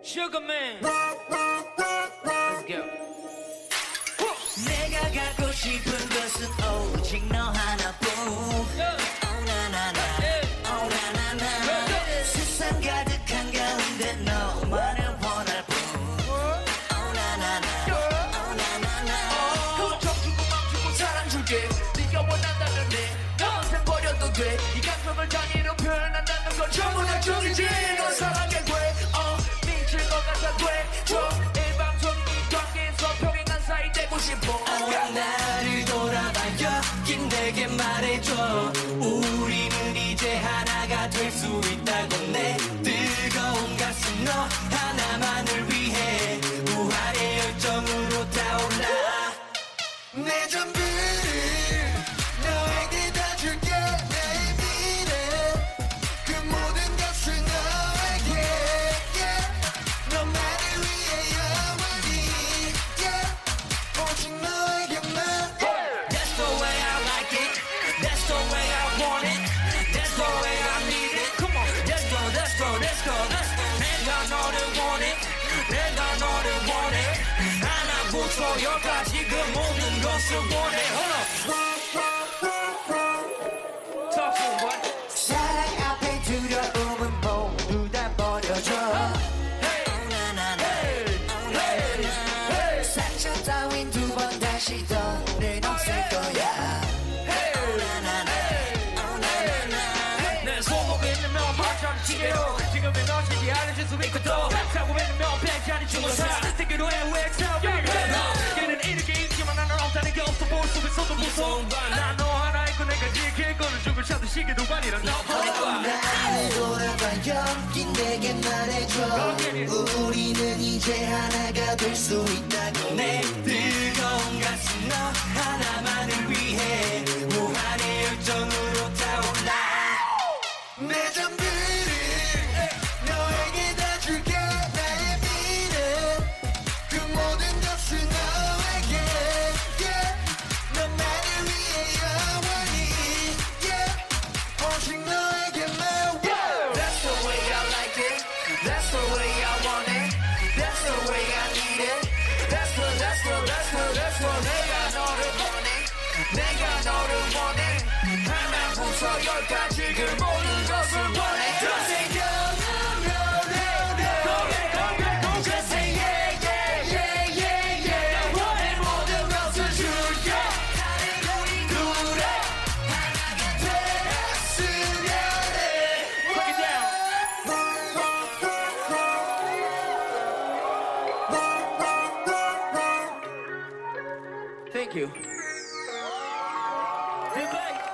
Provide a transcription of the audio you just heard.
Sugarman. Let's go. 내가 갖고 싶은 것은 오직 너 하나뿐. Oh na na na, oh na na na. 세상 가득한 가운데 너만을 원할 뿐. Oh na na na, oh na na na. 걱정 주고 맘 주고 사랑 줄게. 네가 원한다면 내 평생 버려도 돼. 이 감정을 단위로 표현한다는 건 전부 다 죽이지. 널 사랑해 돼. 미칠 것 같아 돼. 저 일방적인 이 관계에서 평행한 사이 되고 싶어. 나를 돌아봐 여긴 내게 말해줘. 우리는 이제 하나가 될 수 있다고. 내 뜨거운 가슴 너 하나만을 위해 무한의 열정으로 타올라. 내 전부를 너에게 다 줄게. 내 미래 그 모든 것을 너에게, yeah. 너만을 위해 영원히, yeah. 오직 너에게만. That's the way I like it. That's the way I want it. That's the way I need it. Come on, let's go, let's go, let's go, let's go. 내가 너를 원해. 내가 너를 원해. 하나부터 열까지 그 모든 것을 원해. Talk to him, boy. 사랑 앞에 두려움은 모두 다 버려줘. Oh na na na, oh na na na. 상처 따윈 두 번 다시 더는 없을 거야. Oh na na na, oh na na na. 내 손목에 있는 면 발자국 지게로 지금의 너에게 알려줄 수 있고 또 사고 있는 면 백자리 죽어서 듣기로 해왜 얘는 이렇게 있지만 나는 없다는 게 없어. 볼 속에서도 무서운 난 너 하나 있고 내가 지킬 거는 죽을 찾은 시계도 아니란 너 버릴 거야. 나를 돌아봐 여긴 내게 말해줘. 우리는 이제 하나가 될 수 있다고. 내 뜨거운 가슴 너 하나만을 위해 무한의 열정으로 타올라. 내 전부를 너에게 다 줄게. 나의 미래 그 모든 것을 너에게, yeah. 너만을 위해 영원히, yeah. 오직 너에게만. That's the way I like it. That's the way I want it. That's the way I need it. That's the 내가 너를 원해. 내가 너를 원해. 하나부터 열까지 그 모든 것을 원해. Just say no, no, no, no. Just say yeah, yeah, yeah, yeah, yeah. 원해 모든 것을 줄게. 둘의 하나가 됐으면 해. Break it down. Thank you. Good night.